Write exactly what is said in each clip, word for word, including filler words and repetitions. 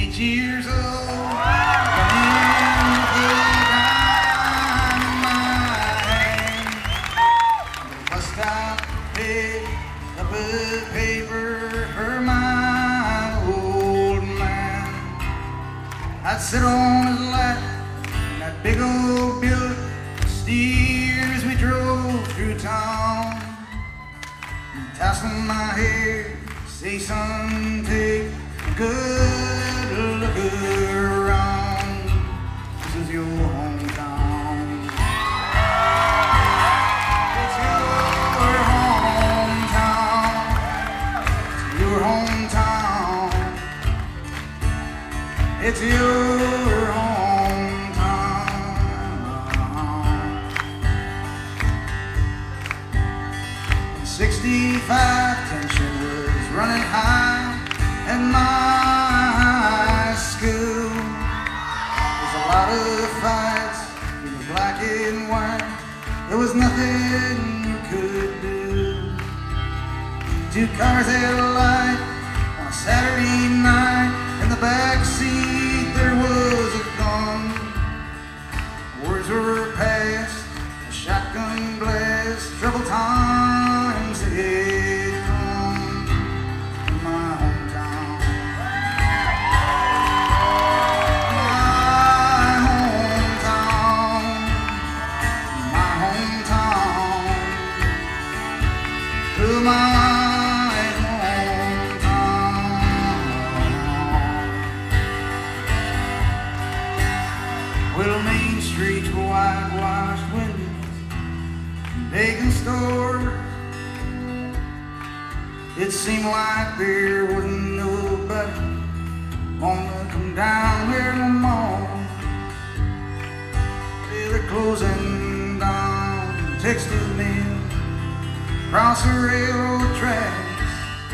eight years old, running with a gun in my hand. First I picked up a paper for my old man. I'd sit on his lap in that big old Buick steer as we drove through town. Tossing my hair, say son, take a good look around. This is your hometown. It's your hometown. It's your hometown. It's your hometown. sixty-five tension was running high at my school. There's a lot of fights in the black and white. There was nothing you could do. Two cars had a light on a Saturday night. In the back seat there was a gun. Words were passed, a shotgun blast, trouble times had come in my hometown. My hometown, my hometown, to my hometown. Well, Main Street's whitewashed windows, bacon store. It seemed like there wasn't nobody wanna come down here no more. They're closing down Texas Mill, across the railroad tracks.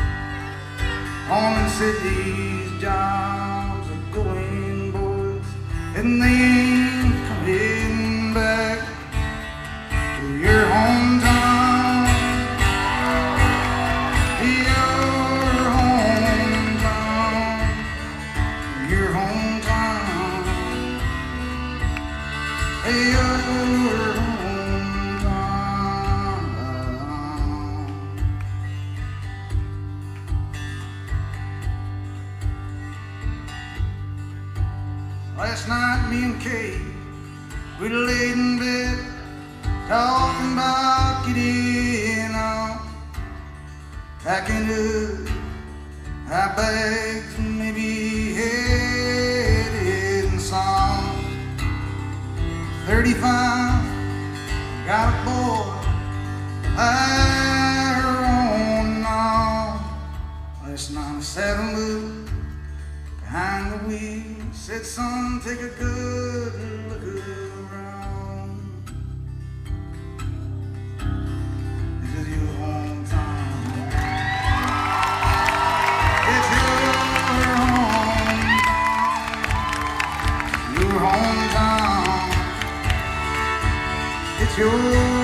Home said these jobs are going, boys, and they ain't coming back to your hometown. Last night, me and Kay, we laid in bed, talking about getting out, packing up our bags, maybe heading south. thirty-five, got a boy, I on now. Last night I sat and looked behind the wheel. Said, son, take a good look around. This is your hometown. It's your hometown. Your hometown. It's your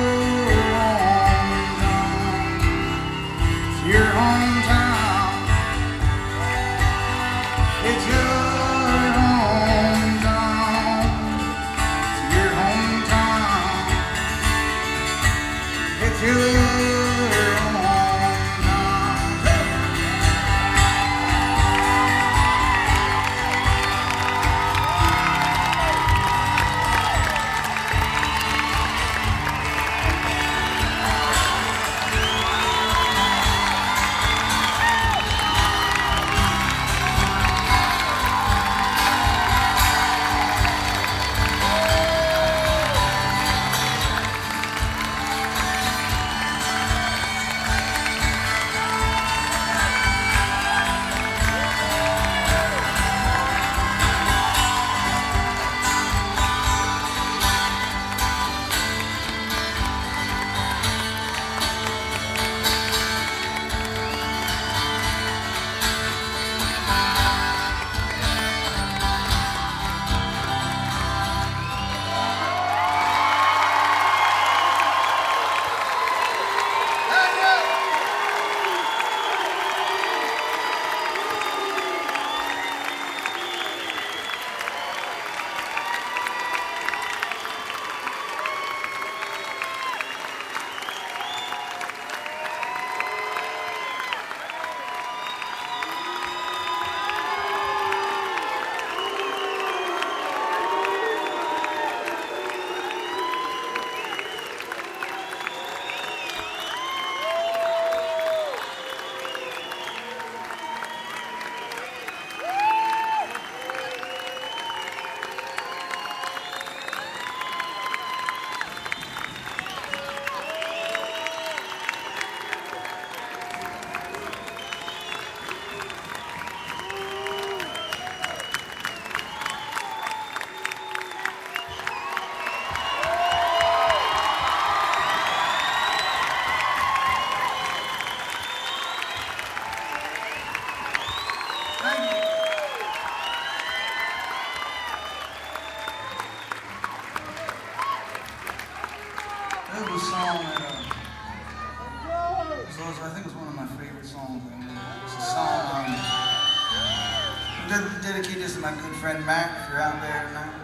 hometown. It's your hometown. It's your was, I think it was one of my favorite songs. It's a song, um, I'm dedicated this to my good friend Mac, if you're out there tonight.